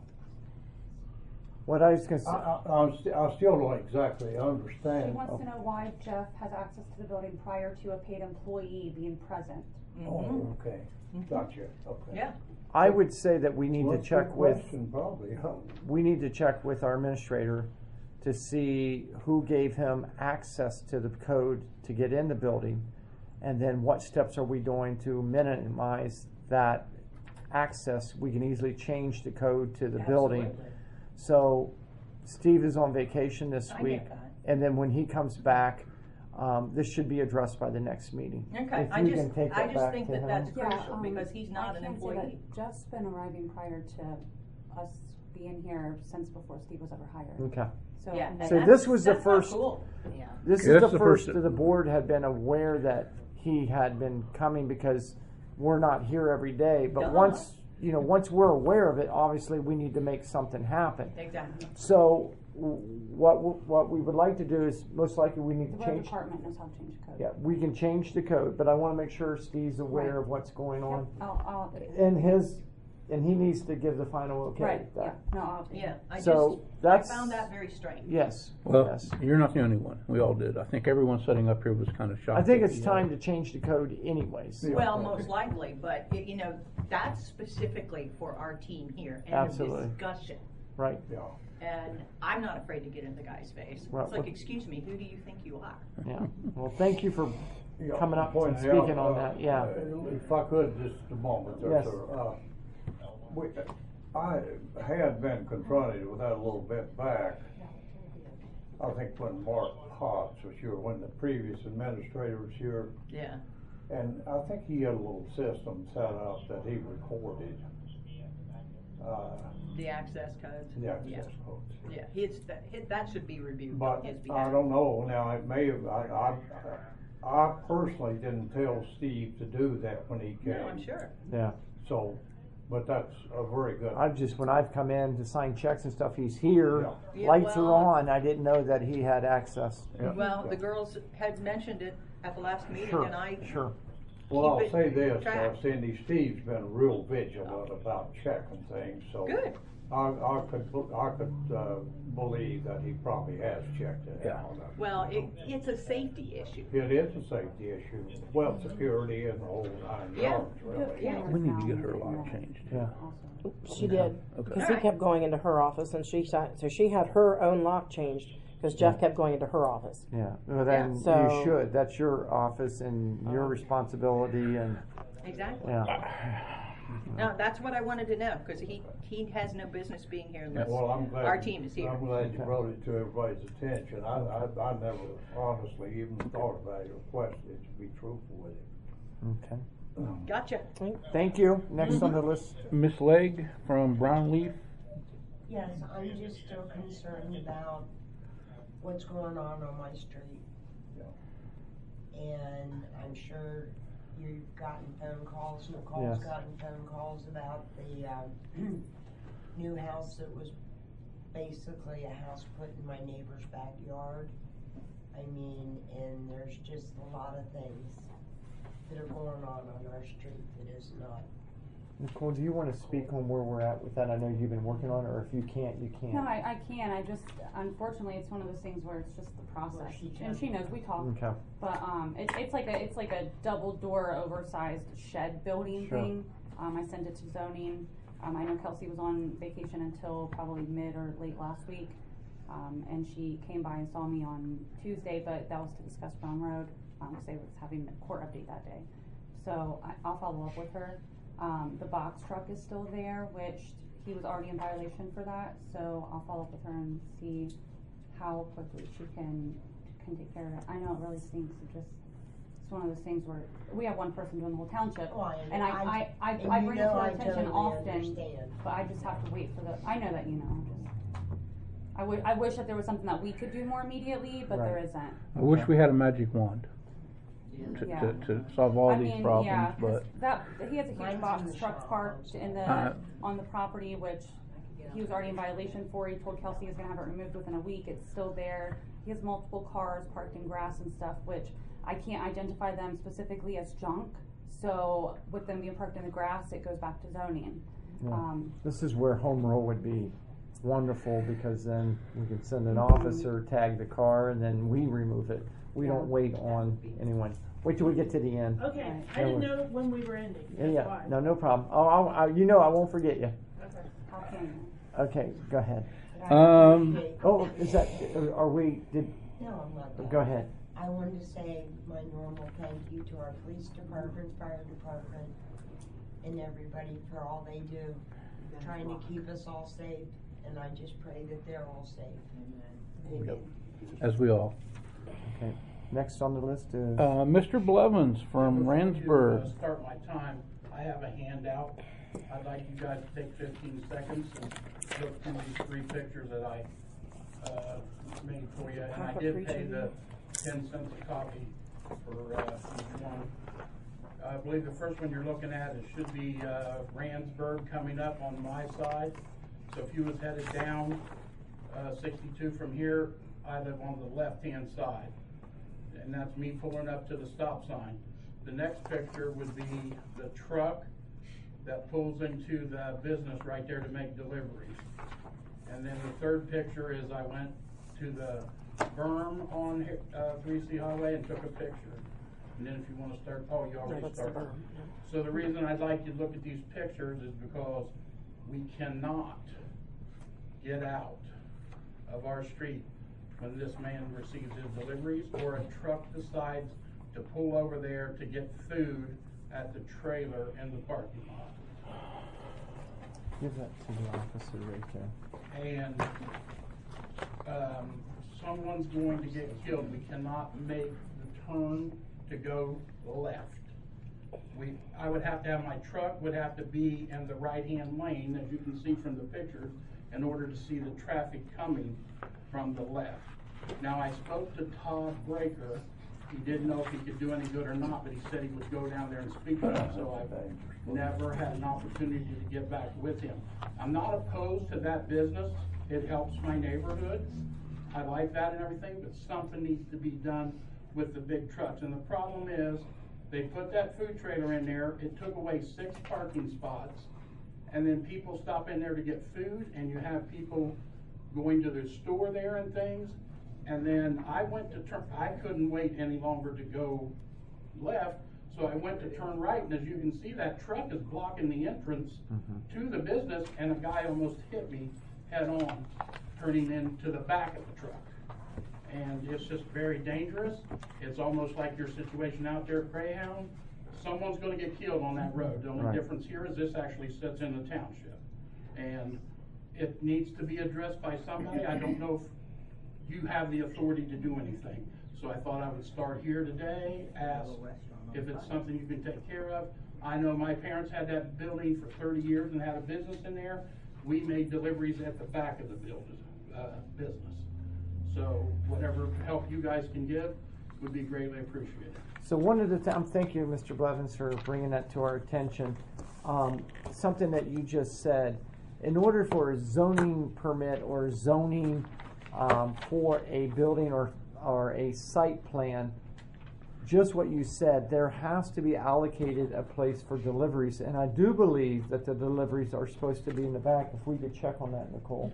What I was gonna say. I still don't exactly understand. He wants to know why Jeff has access to the building prior to a paid employee being present. Oh, okay. Gotcha. Okay. Yeah. I would say that we need to Well, check good with. question, probably. We need to check with our administrator to see who gave him access to the code to get in the building, and then what steps are we doing to minimize that access. We can easily change the code to the building. Absolutely. So Steve is on vacation this I week, get that. and then when he comes back, this should be addressed by the next meeting. Okay, If I you just, can take I that just back think to that him. that's crucial because he's not an employee. I can't say that Jeff's been arriving prior to us being here since before Steve was ever hired. Okay. So, Yeah, and So that's- this was the that's not first- cool. Yeah. This Yeah, is that's the the first first- that the board had been aware that he had been coming, because we're not here every day. But Duh. once we're aware of it, obviously we need to make something happen. Exactly. So what we would like to do is, most likely we need the to road change. department knows how to change the code. Yeah, we can change the code, but I want to make sure Steve's aware Right. of what's going on. Yep, I'll And his and he needs to give the final okay. Right, with that. yeah, no, I'll. Yeah, I So that's found that very strange. Yes. Well, yes. you're not the only one. We all did. I think everyone sitting up here was kind of shocked. I think that it's he time had- to change the code anyways. Well, most likely, but you know, that's specifically for our team here and Absolutely. the discussion. Right. Yeah. And I'm not afraid to get in the guy's face. Well, It's like, well- excuse me, who do you think you are? Yeah. Well, thank you for Yeah, coming up and pointing speaking out, on that. Yeah. If I could, just a moment there, Yes. sir. I had been confronted with that a little bit back. I think when Mark Potts was here, when the previous administrator was here, Yeah. and I think he had a little system set up that he recorded. The access codes. The access Yeah. codes. Yeah, that should be reviewed But on his I behalf. don't know, now it may have, I personally didn't tell Steve to do that when he came. No, I'm sure. Yeah. So, but that's a very good. When I've come in to sign checks and stuff, he's here. Yeah. Yeah, Lights well, are on. I didn't know that he had access. Yeah. Well, the girls had mentioned it at the last meeting, Sure. and I Sure. Well, I'll keep it say this, track. Cindy, Steve's been real vigilant about checking things, so. Good. I could believe that he probably has checked it Yeah. out. Well, it's a safety issue. It is a safety issue, well, security and the whole nine Yeah. yards, really. Yeah. We need to get her lock changed. Yeah. She did, Okay. because he kept going into her office, and she had her own lock changed because Jeff kept going into her office. Yeah. Well, then So- you should. That's your office and your responsibility. And Exactly. yeah. No, that's what I wanted to know, because he has no business being here unless Well, I'm glad. our team is here. I'm glad you brought it to everybody's attention. I never honestly even thought about it or questioned it, to be truthful with you. Okay. Gotcha. Thank you. Next on the list. Miss Legg from Brownleaf. Yes, I'm just still concerned about what's going on my street. And I'm sure you've gotten phone calls, Nicole's Yes. gotten phone calls about the, new house that was basically a house put in my neighbor's backyard. I mean, and there's just a lot of things that are going on our street that is not. Nicole, do you want to speak on where we're at with that? I know you've been working on it, or if you can't, you can't. No, I can. I just, unfortunately, it's one of those things where it's just the process. And she knows we talk. Okay. But it's like a double door oversized shed building Sure. thing. I sent it to zoning. I know Kelsey was on vacation until probably mid or late last week. And she came by and saw me on Tuesday, but that was to discuss Brown Road, because they was having a court update that day. So I'll follow up with her. The box truck is still there, which he was already in violation for that, so I'll follow up with her and see how quickly she can take care of it. I know it really stinks. It's one of those things where we have one person doing the whole township, Oh, and I and bring you it to know her I attention totally often, understand. but I just have to wait for I know that you know. I wish that there was something that we could do more immediately, but there Right. isn't. I wish we had a magic wand Yeah. to solve all I these mean, problems, yeah, 'cause but he has a huge Mine's in box the truck shop. parked in Uh, on the property, which he was already in violation for. He told Kelsey he was gonna have it removed within a week. It's still there. He has multiple cars parked in grass and stuff, which I can't identify them specifically as junk. So with them being parked in the grass, it goes back to zoning. Yeah. This is where home rule would be wonderful, because then we can send an officer, tag the car, and then we remove it. We don't wait on anyone. Wait till we get to the end. Okay, Right. I didn't know when we were ending. That's Yeah, why. no problem. Oh, I won't forget you. Okay. How can you? Okay, go ahead. Um, Oh, is that, are we, No, I'm not done. go ahead. I wanted to say my normal thank you to our police department, fire department, and everybody for all they do, trying to keep us all safe, and I just pray that they're all safe. Amen. as we all. Okay. Next on the list is, Mr. Blevins from Before you, Randsburg. start my time, I have a handout. I'd like you guys to take 15 seconds and look through these 3 pictures that I made for you. And I did pay the 10 cents a copy for each one. I believe the first one you're looking at, it should be Randsburg coming up on my side. So if you was headed down 62 from here, I live on the left-hand side. And that's me pulling up to the stop sign. The next picture would be the truck that pulls into the business right there to make deliveries. And then the third picture is I went to the berm on 3C Highway and took a picture. And then if you want to start, oh, you already started. So the reason I'd like you to look at these pictures is because we cannot get out of our street when this man receives his deliveries, or a truck decides to pull over there to get food at the trailer in the parking lot. Give that to the officer right there. And someone's going to get killed. We cannot make the turn to go left. I would have to have my truck would have to be in the right-hand lane, as you can see from the picture, in order to see the traffic coming from the left. Now, I spoke to Todd Breaker. He didn't know if he could do any good or not, but he said he would go down there and speak to him, so I've never had an opportunity to get back with him. I'm not opposed to that business. It helps my neighborhood. I like that and everything, but something needs to be done with the big trucks. And the problem is, they put that food trailer in there, it took away 6 parking spots, and then people stop in there to get food, and you have people going to the store there and things. And then I went to turn, I couldn't wait any longer to go left, so I went to turn right, and as you can see, that truck is blocking the entrance to the business, and a guy almost hit me head on, turning into the back of the truck. And it's just very dangerous. It's almost like your situation out there at Greyhound. Someone's going to get killed on that road. The only difference here is this actually sits in the township. And it needs to be addressed by somebody. I don't know if you have the authority to do anything. So I thought I would start here today, ask if it's something you can take care of. I know my parents had that building for 30 years and had a business in there. We made deliveries at the back of the building, business. So whatever help you guys can give would be greatly appreciated. So one of the thank you, Mr. Blevins, for bringing that to our attention. Something that you just said, in order for a zoning permit or zoning for a building or a site plan, just what you said, there has to be allocated a place for deliveries. And I do believe that the deliveries are supposed to be in the back. If we could check on that, Nicole.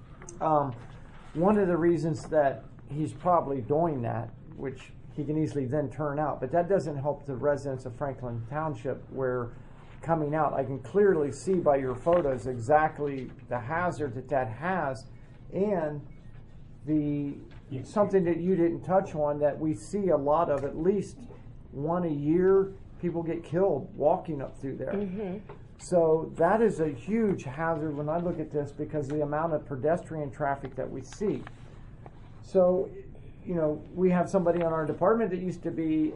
One of the reasons that he's probably doing that, which he can easily then turn out, but that doesn't help the residents of Franklin Township where coming out, I can clearly see by your photos exactly the hazard that has, and the something that you didn't touch on that we see a lot of, at least one a year, people get killed walking up through there. So that is a huge hazard when I look at this because of the amount of pedestrian traffic that we see. So, you know, we have somebody on our department that used to be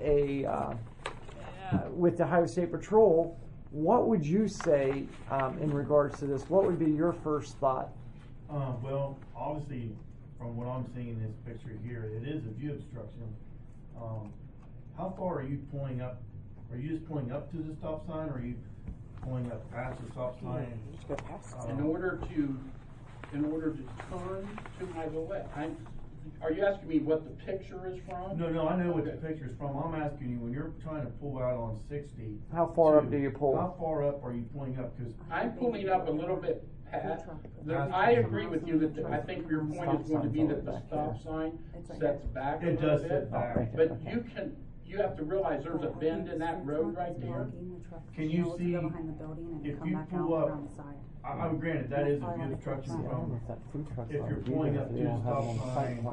with the Ohio State Patrol. What would you say in regards to this? What would be your first thought? Well, obviously, from what I'm seeing in this picture here, it is a view obstruction. How far are you pulling up? Are you just pulling up to the stop sign, or are you pulling up past the stop sign? In order to turn to my left, are you asking me what the picture is from? No, I know what the picture is from. I'm asking you, when you're trying to pull out on 60. How far up do you pull? How far up are you pulling up? Because I'm pulling up a little bit past. I agree with you that I think your point is going to be that the stop sign sets back a little bit. It does sit back. But you have to realize there's a bend in that road right there. Can you see, if you pull up, I'm granted that is a view obstruction from, if you're pulling up to the stop sign,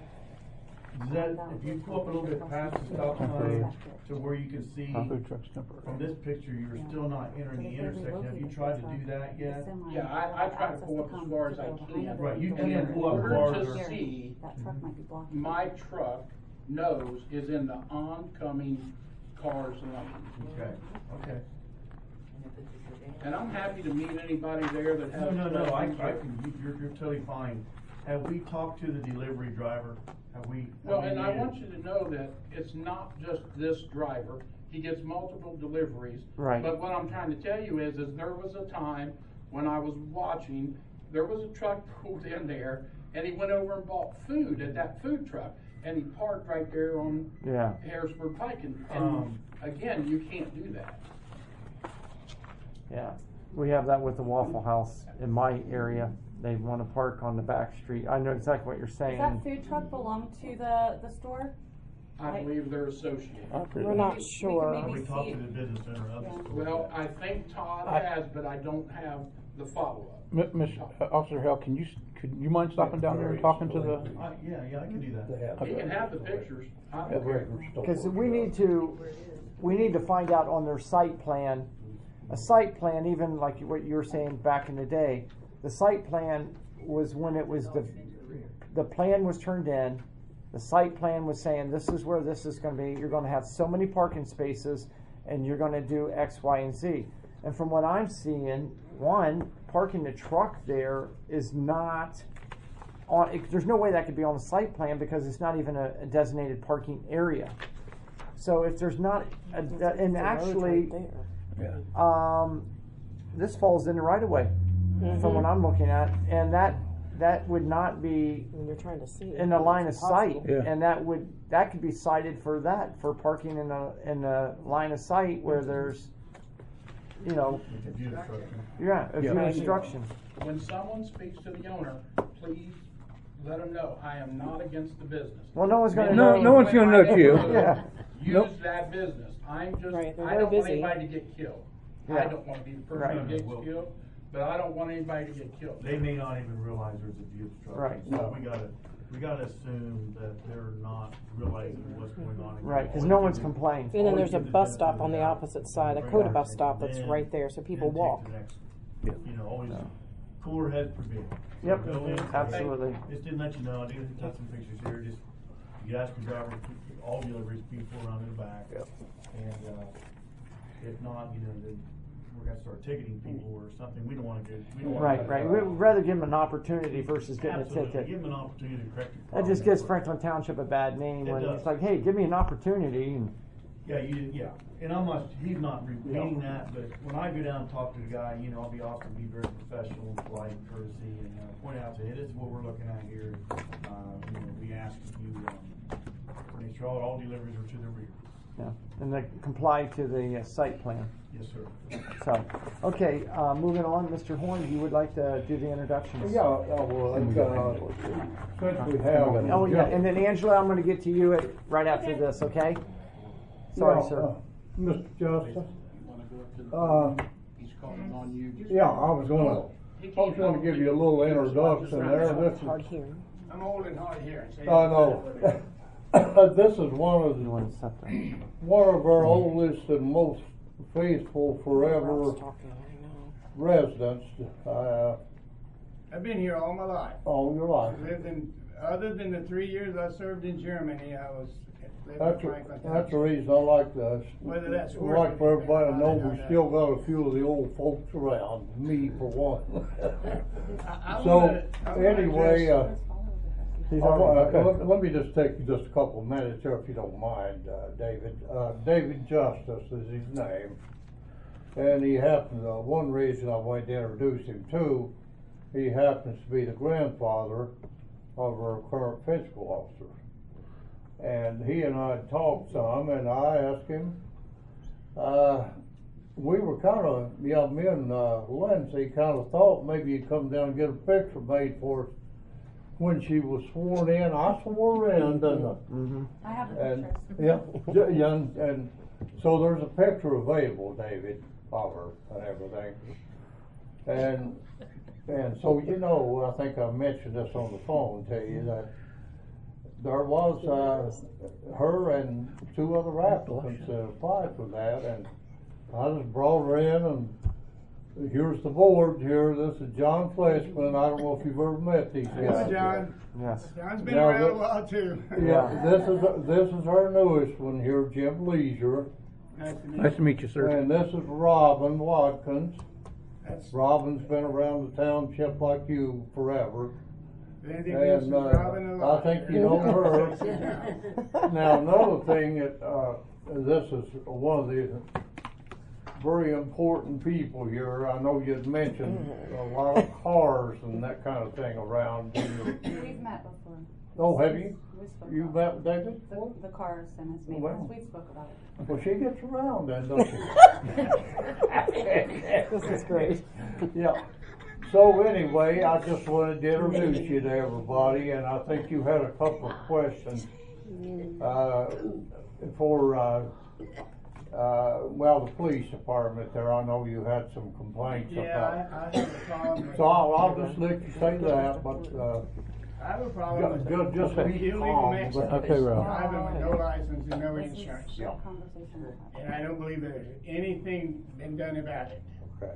if you pull up a little bit past the stop sign to where you can see, from this picture, you're still not entering the intersection. Have you tried to do that yet? Yeah, I try to pull up as far as I can. Right, you can in pull up order farther. to see my truck nose is in the oncoming cars lane. Okay. And I'm happy to meet anybody there that has. No, you're totally fine. Have we talked to the delivery driver? Well, and I want you to know that it's not just this driver. He gets multiple deliveries. Right. But what I'm trying to tell you is there was a time when I was watching, there was a truck pulled in there, and he went over and bought food at that food truck, and he parked right there on Harrisburg Pike. And again, you can't do that. Yeah, we have that with the Waffle House in my area. They want to park on the back street. I know exactly what you're saying. Does that food truck belong to the store? I believe they're associated. We're not sure. maybe We talked see- to the business owner of the store. Well, I think Todd has, but I don't have the follow-up. Officer Hale, could you mind stopping down there and talking to the? Yeah, I can do that. You can have the pictures. I don't care. Because we need to find out on their site plan, a site plan, even like what you were saying back in the day. The site plan was when it was the plan was turned in. The site plan was saying this is where this is going to be. You're going to have so many parking spaces, and you're going to do X, Y, and Z. And from what I'm seeing, one, parking the truck there is not on. There's no way that could be on the site plan because it's not even a designated parking area. So if there's not, and actually, this falls in the right of way from what I'm looking at, and that would not be You're trying to see in the line of sight, Yeah. and that could be cited for parking in a line of sight where there's, View obstruction. When someone speaks to the owner, please let them know, I am not against the business. Well, no one's going to No, know. no one's gonna know you. Yeah. Use Nope. that business. I'm just, Right, they're I very don't want busy. anybody to get killed. I Yeah. don't want to be the person Right. who gets killed, but I don't want anybody to get killed. They may not even realize there's a view obstruction. Right. So we gotta assume that they're not realizing what's going on. Right, because no one's complained. And then there's a bus stop on the opposite side, a Coda bus stop that's Then- right there, so people then take walk. the next- always cooler heads prevail. Yep, Go in, absolutely. Just didn't let you know, I did take some pictures here, just, you ask the driver, all deliveries, people around in the back. And, if not, then we're gonna start ticketing people or something, we don't wanna do. Right. We'd rather give them an opportunity versus getting Absolutely, a ticket. give them an opportunity to correct your That problem. just gives Franklin Township a bad name It when does. it's like, hey, give me an opportunity. And And he's not repeating that, but when I go down and talk to the guy, I'll be also be very professional, polite, courtesy, and point out to him, this is what we're looking at here. We ask you, make sure all deliveries are to the rear. Yeah, and they comply to the site plan. Yes, sir. So, okay, moving on, Mr. Horn, you would like to do the introductions? Yeah, well, since we have. Oh, yeah, and then Angela, I'm gonna get to you right after this, okay? Sorry, sir. Mr. Justice, You wanna go up to the, he's calling on you. yeah, I was gonna give you a little introduction there. This Hard is, hearing. I'm old and hard hearing. no. This is one of You want to set that? our oldest and most faithful forever Talking, I know. residents, I've been here all my life. all your life. Other than the 3 years I served in Germany, I was living in That's Franklin the Township. reason I like this. Whether that's I'd worth like it, for everybody to know I we don't know. still got a few of the old folks around, me for one. I So, wanna anyway, just- let me just take just a couple of minutes here, if you don't mind, David. David Justice is his name. And he happens, one reason I wanted to introduce him to, he happens to be the grandfather of our current fiscal officer. And he and I talked some, and I asked him, we were kind of, me and Lindsay kind of thought maybe you'd come down and get a picture made for us when she was sworn in. I swore her in, didn't I? Mm-hmm. I have the And, pictures. and so there's a picture available, David, of her and everything. And so, I think I mentioned this on the phone to you, that there was, her and two other applicants that applied for that, and I just brought her in, and here's the board here. This is John Fleshman. I don't know if you've ever met these guys. Hello, John. Yes. John's been Now, around this- a while too. Yeah, this is our newest one here, Jim Leisure. Nice to meet Nice to meet you, sir. And this is Robin Watkins. That's Robin's been around the township like you forever. anything else And is Robin I alive. think you know her. Now, another thing that, this is one of the very important people here. I know you'd mentioned a lot of cars and that kind of thing around here. We've met before. Oh, have you? We spoke You about met David? the cars and his Well. maintenance. We spoke about it. Well, she gets around then, doesn't she? This is great. Yeah. So anyway, I just wanted to introduce you to everybody, and I think you had a couple of questions for well, the police department there. I know you had some complaints about. Yeah, I have a problem with. So I'll just let you say that, but I have a problem with just be illegal calm. Mexicans Okay, Ralph. driving with no license and no insurance. Yeah. Conversation we'll have. And I don't believe there's anything been done about it. Okay.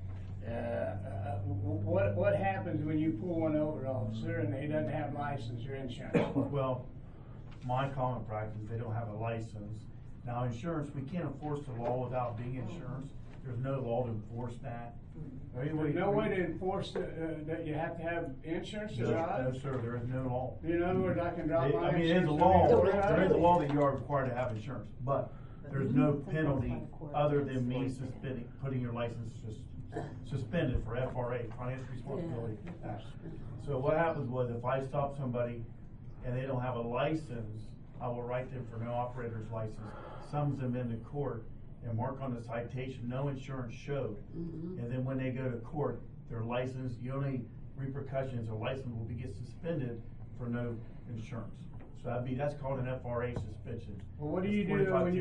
What happens when you pull one over, officer, and they doesn't have license or insurance? Well, my common practice, they don't have a license. Now, insurance, we can't enforce the law without being insurance. There's no law to enforce that. There's no way to enforce that you have to have insurance to No, drive? sir, there is no law. In other words, I can drop my I mean, it is a insurance law, every day. there is a law that you are required to have insurance, but there's no penalty other than me putting your license suspended for FRA, Financial Responsibility Act. So what happens was, if I stop somebody and they don't have a license, I will write them for no operator's license, summons them into court, and mark on the citation, no insurance showed. And then when they go to court, their license, the only repercussions, their license will get suspended for no insurance. So that's called an FRA suspension. Well, what do you do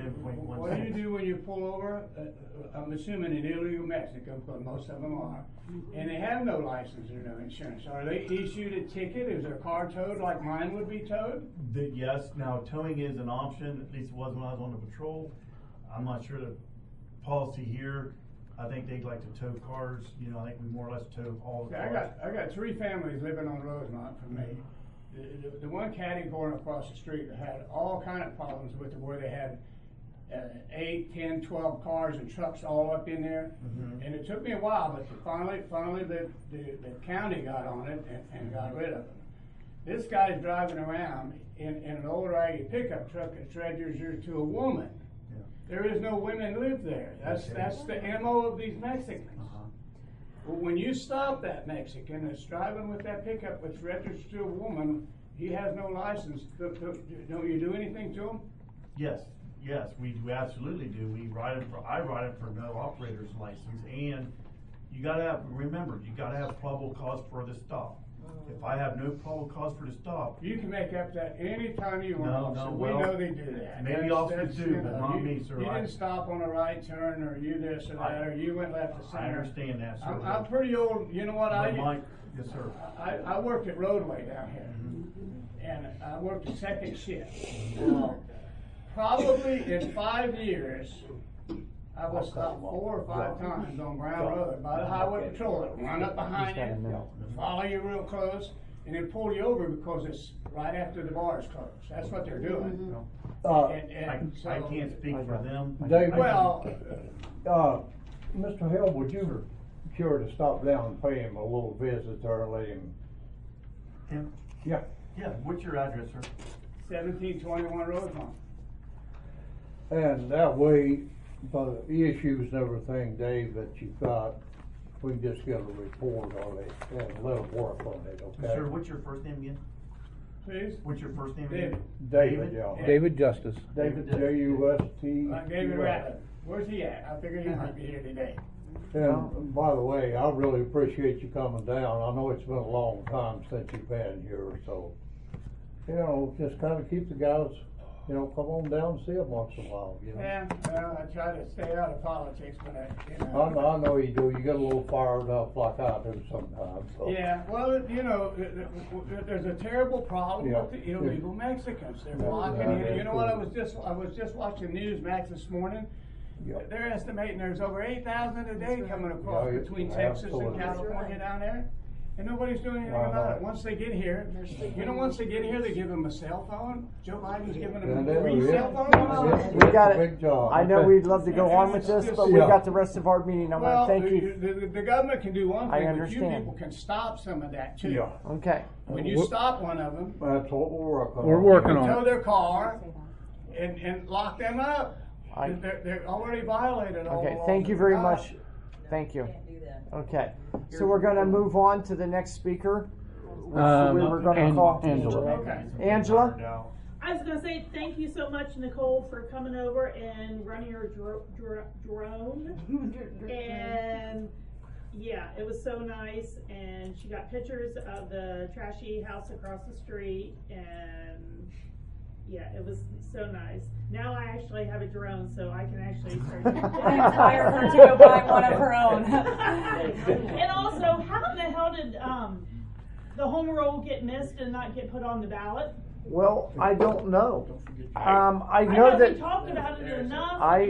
when you pull over? I'm assuming an illegal Mexican, because most of them are, and they have no license or no insurance. Are they issued a ticket? Is their car towed like mine would be towed? Yes. Now, towing is an option. At least it was when I was on the patrol. I'm not sure the policy here. I think they like to tow cars. You know, I think we more or less tow all the cars. I got 3 families living on Rosemont from me. The one caddy going across the street had all kind of problems with it, where they had 8, 10, 12 cars and trucks all up in there. And it took me a while, but finally the county got on it and got rid of them. This guy's driving around in an old ragged pickup truck that's registered to a woman. There is no women live there. That's the MO of these Mexicans. Well, when you stop that Mexican that's driving with that pickup that's registered to a woman, he has no license. Don't you do anything to him? Yes, we absolutely do. I write him for no operator's license, and you gotta have probable cause for the stop. If I have no probable cause for the stop, you can make up that any time you want. No, we know they do that. Maybe officers do, but not me, sir. You didn't stop on a right turn, or you this or that, or you went left to center. I understand that, sir. I'm pretty old. You know what yes, sir. I worked at Roadway down here, and I worked a second shift. Probably in 5 years, I was stopped 4 or 5 times on Brown Road by the highway patrol. Run up behind you, follow you real close, and then pull you over because it's right after the bar is closed. That's what they're doing. I can't speak for them. David, well, Mr. Hill, would you care to stop down and pay him a little visit there and let him? Him? Yeah. Yeah. What's your address, sir? 1721 Rosemont. And that way, the issues and everything, Dave, that you've got, we can just get a report on it and let them work on it, okay? Sir, what's your first name again? Please? What's your first name again? David, yeah. David Justice. David, J-U-S-T. David Rattler. Where's he at? I figured he might be here today. And by the way, I really appreciate you coming down. I know it's been a long time since you've been here, so, just kind of keep the guys, come on down and see them once in a while, Yeah, well, I try to stay out of politics, but I know you do. You get a little fired up like I do sometimes. So. Yeah, well, there's a terrible problem with the illegal Mexicans. They're blocking in. You know what? I was just watching Newsmax this morning. Yep. They're estimating there's over 8,000 a day coming across between Texas and California down there. And nobody's doing anything about it. Once they get here, they give them a cell phone. Joe Biden's giving them 3 cell phones. We got it. I know we'd love to go on with this, but we got the rest of our meeting. I want to thank you. The government can do one thing, but you people can stop some of that too. Yeah. Okay. When you stop one of them, that's what we're working on. We're working on tow their car and lock them up. They're already violated all the Okay, laws thank you of very God. much. Thank you. Okay, so we're gonna move on to the next speaker. Which we were gonna call Angela. Okay. Angela? I was gonna say thank you so much, Nicole, for coming over and running your drone. And yeah, it was so nice. And she got pictures of the trashy house across the street, and yeah, it was so nice. Now I actually have a drone, so I can actually start. I inspire her to go buy one of her own. And also, how the hell did the home rule get missed and not get put on the ballot? Well, I don't know. I know we that talked about it enough. I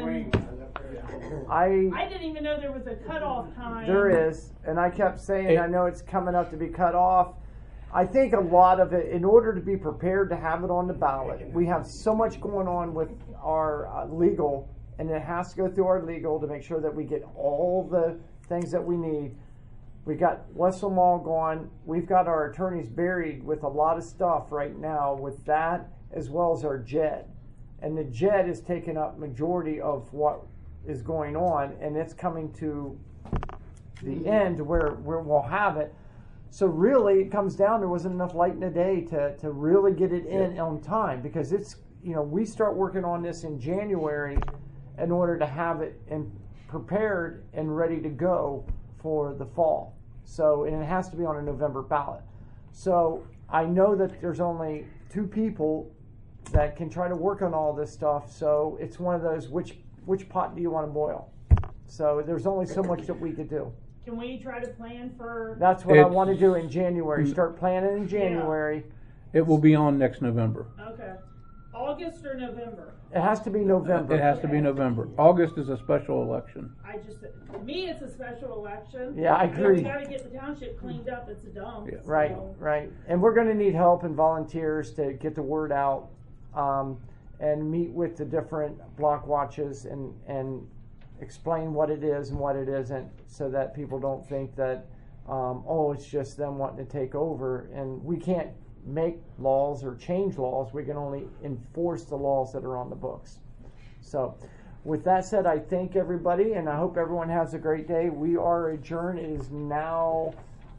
didn't even know there was a cutoff time. there is, and I kept saying I know it's coming up to be cut off. I think a lot of it, in order to be prepared to have it on the ballot, we have so much going on with our legal, and it has to go through our legal to make sure that we get all the things that we need. We got Wessel Mall gone. We've got our attorneys buried with a lot of stuff right now with that, as well as our JED. And the JED is taking up majority of what is going on, and it's coming to the end where we'll have it. So really, it comes down, there wasn't enough light in the day to really get it in on time, because it's, we start working on this in January in order to have it prepared and ready to go for the fall. So, and it has to be on a November ballot. So I know that there's only 2 people that can try to work on all this stuff. So it's one of those, which pot do you want to boil? So there's only so much that we could do. Can we try to plan for? That's what I want to do in January. Start planning in January. It will be on next November. Okay. August or November? It has to be November. It has to be November. August is a special election. To me, it's a special election. Yeah, I agree. We got to get the township cleaned up. It's a dump. Yeah. Right, so. right. And we're going to need help and volunteers to get the word out, and meet with the different block watches and explain what it is and what it isn't, so that people don't think that, it's just them wanting to take over. And we can't make laws or change laws. We can only enforce the laws that are on the books. So with that said, I thank everybody, and I hope everyone has a great day. We are adjourned. It is now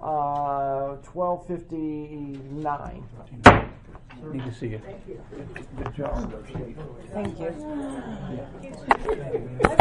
12:59. Need to see you. Good job. Thank you.